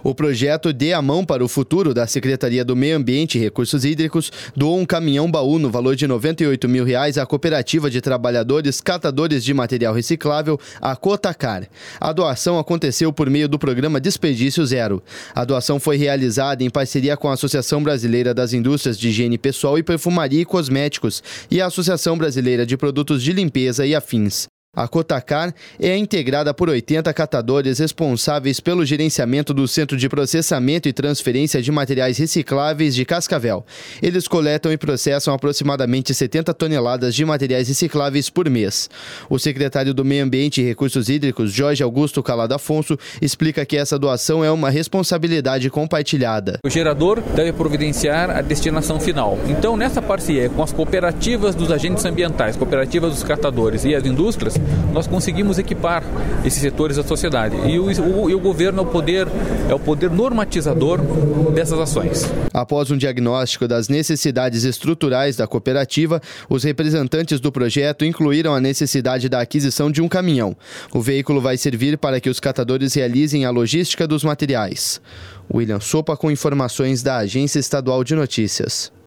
O projeto Dê a Mão para o Futuro, da Secretaria do Meio Ambiente e Recursos Hídricos, doou um caminhão-baú no valor de R$ 98 mil à Cooperativa de Trabalhadores Catadores de Material Reciclável, a Cotacar. A doação aconteceu por meio do programa Desperdício Zero. A doação foi realizada em parceria com a Associação Brasileira das Indústrias de Higiene Pessoal e Perfumaria e Cosméticos e a Associação Brasileira de Produtos de Limpeza e Afins. A Cotacar é integrada por 80 catadores responsáveis pelo gerenciamento do Centro de Processamento e Transferência de Materiais Recicláveis de Cascavel. Eles coletam e processam aproximadamente 70 toneladas de materiais recicláveis por mês. O secretário do Meio Ambiente e Recursos Hídricos, Jorge Augusto Calado Afonso, explica que essa doação é uma responsabilidade compartilhada. O gerador deve providenciar a destinação final. Então, nessa parceria com as cooperativas dos agentes ambientais, cooperativas dos catadores e as indústrias, nós conseguimos equipar esses setores da sociedade. E o governo é o poder normatizador dessas ações. Após um diagnóstico das necessidades estruturais da cooperativa, os representantes do projeto incluíram a necessidade da aquisição de um caminhão. O veículo vai servir para que os catadores realizem a logística dos materiais. William Sopa com informações da Agência Estadual de Notícias.